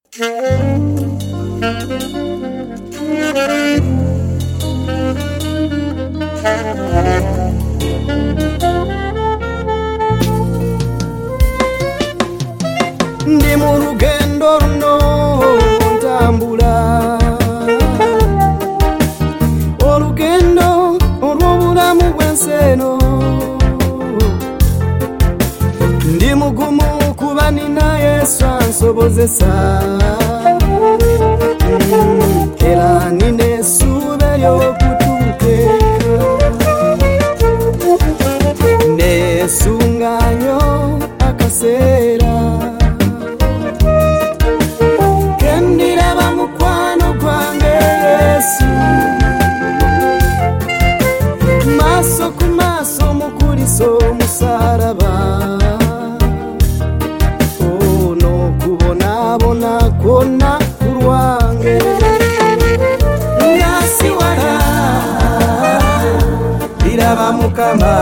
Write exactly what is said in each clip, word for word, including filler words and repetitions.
Ndi mu lugendo luno ntambula, olugendo olw'obulamu bw'ensi eno. Ndi mugumu kuba nina Yesu ansobozesa, era nina essuubi ery'okutuuka neesunga nnyo akaseera kendiraba mukwano gwange Yesu, maaso ku maaso mukulisa omusaalaba, n'okubonaabona kwonna ku lwange. Nga siwala ndiraba Mukama,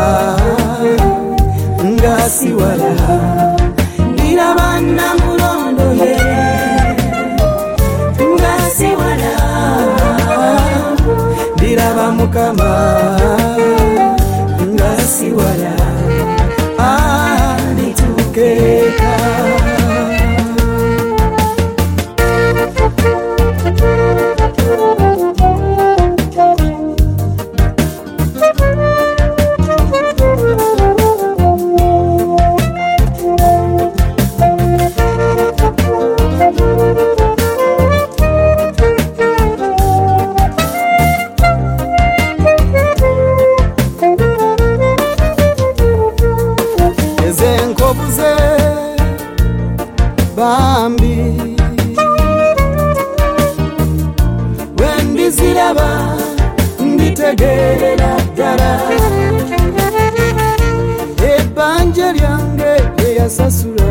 nga siwala ndiraba Namulondo ye, nga siwala ndiraba Mukama, nga siwala alitukeeka. Ezenkobuze bambi wendiziraba nditegeerera ddala, ebbanja lyange lyeyasasula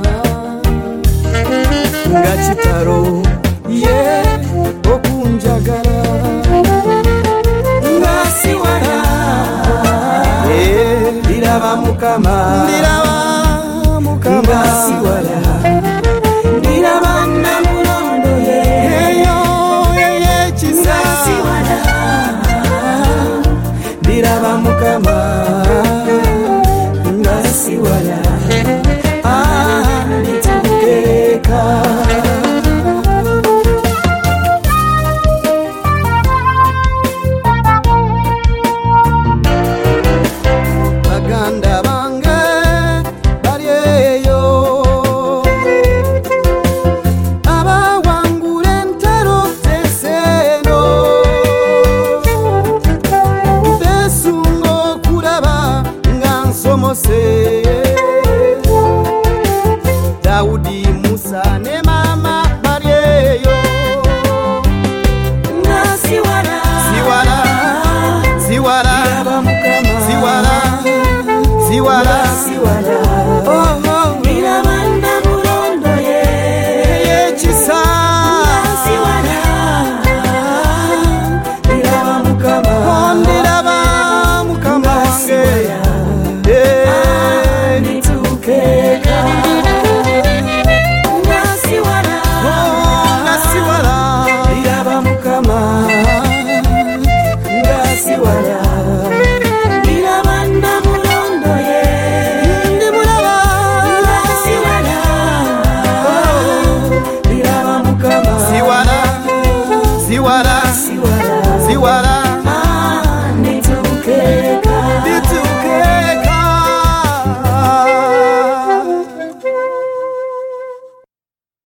nga kitalo ye okunjagala. Nga siwala ndiraba Mukama, ndiraba Mukama, nga siwala ndiraba Namulondo ye, eyo ey'ekisa. Nga siwala ndiraba Mukama, nga siwala alitukeeka. Baganda bange bali eyo abawangula entalo z'ensi eno, beesunga okulaba nga nsomose. Dawudi, Musa ne maama bali eyo. Nga siwala siwala siwala siwala siwala siwala oh oh ndiraba Namulondo ye, ey'ekisa. Siwala ndiraba Mukama, ndiraba Mukama wange alitukeeka. Nga siwala nga siwala ndiraba Mukama, nga siwala ndiraba Namulondo ye, ndimulaba. Nga siwala ndiraba Mukama, siwala siwala